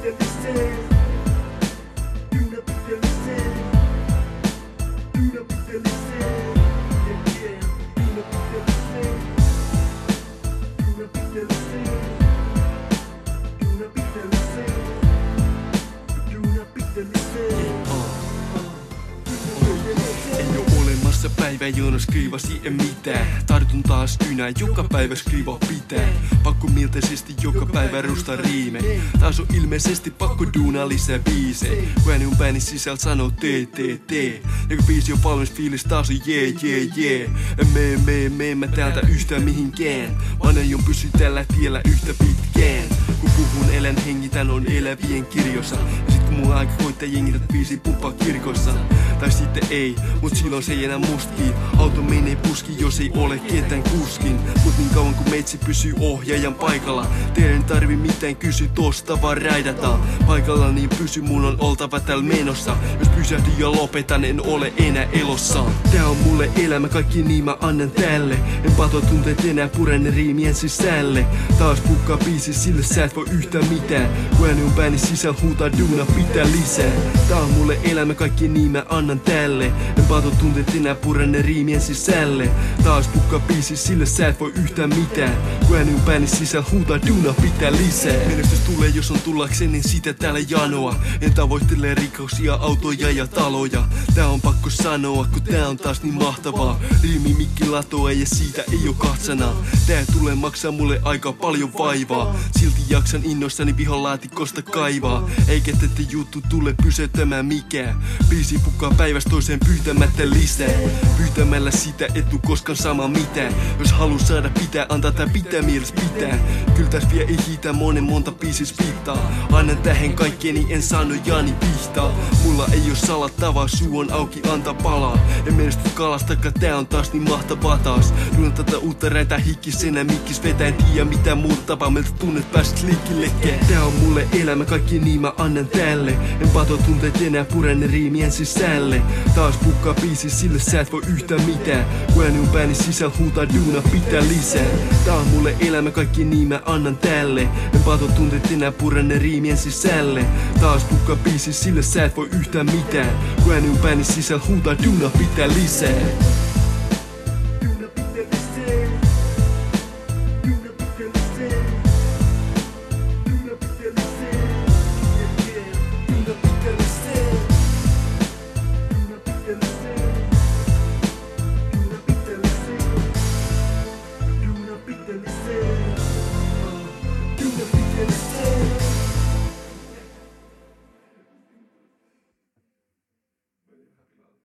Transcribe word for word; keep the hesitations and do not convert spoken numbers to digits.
pitää lisää. Duuna pitää lisää. Duuna pitää lisää. Yeah, yeah. Duuna pitää lisää. Duuna pitää lisää. Duuna pitää lisää. Duuna pitää lisää. Ei oo olemassa päivä, jona skriivasi en mitään. Tartun taas kynään, joka päivä skriiva pitää. Pakko milteisesti joka päivä rusta riimei. Taas on ilmeisesti pakko duunaa lisää biisei. Kun ääni on pääni sisällä sanoo tee tee tee. Ja kun biisi on valmis, fiilis taas on jee jee jee. En mee mee mee mä täältä yhtään mihinkään. Vaan aion pysy tällä tiellä yhtä pitkään. Kun puhun elän hengitän on elävien kirjossa. Ja sit kun mulla aika koittaa jengität biisi pumppaa kirkossa. Tai sitten ei, mut silloin se ei enää muskii. Auto menee puski, jos ei ole ketään kuskin. Mut niin kauan kun meitsi pysyy ohjaajan paikalla. Teidän tarvi mitään kysy tosta vaan räidätään. Paikalla niin pysy, mun on oltava täällä menossa. Jos pysähdyn ja lopetan, en ole enää elossa. Tää on mulle elämä, kaikki niin mä annan tälle. En pato tunteet enää puren ne riimien sisälle. Taas pukkaa biisi, sille sä et voi yhtään mitään. Kun ääni on pääni sisällä, huutaa duuna pitää lisää. Tää on mulle elämä, kaikki niin mä annan tälle. En pato tunteet enää puren ne riimien sisälle. Taas pukkaa biisi, sille sä et voi yhtään mitään. Kun ääni on pääni sisällä, huutaa duuna pitää lisää. Menestys tulee, jos on tullakseen, niin sitä täällä janoa. En tavoittele rikoksia, autoja ja taloja. Tää on pakko sanoa, kun tää on taas niin mahtavaa. Riimi mikki latoa ja siitä ei oo katsana. Tää tulee maksaa mulle aika paljon vaivaa. Silti jaksan innoissani vihonlaatikosta kaivaa. Eikä tätä juttu tule pysäyttämään mikään. Biisi pukkaa päivästä toiseen pyytämättä lisää. Pyytämällä sitä et tuu koskaan sama mitään. Jos haluu saada pitää, antaa tää pitää mielessä pitää. Kyllä täs vie ei hiitä monen monta biisis pittaa. Annan tähän kaikkeeni, en sano Jani pihtaa. Mulla ei oo salattavaa, suu on auki, anta palaa. En menesty kalastakaan, tää on taas niin mahtavaa taas. Duunan tätä uutta räntää hikkisenä, mikkis vetää, en tiedä mitä muuta tapaa. Meiltä tunnet pääsit liikillekään. Tää on mulle elämä, kaikki niin mä annan tälle. En pato tunteet enää puren ne riimien sisälle. Taas pukkaa biisi, sille sä et voi yhtään mitään. Kun ääni on pääni sisällä, huutaa duuna pitää lisää. Tää on mulle elämä, kaikki niin mä annan tälle. En pato tunteet enää puren ne riimien sisälle. Taas pukkaa biisi, sille sä et voi yhtään mitään. Kun ääni on pääni sisällä, huutaa duuna pitää lisää.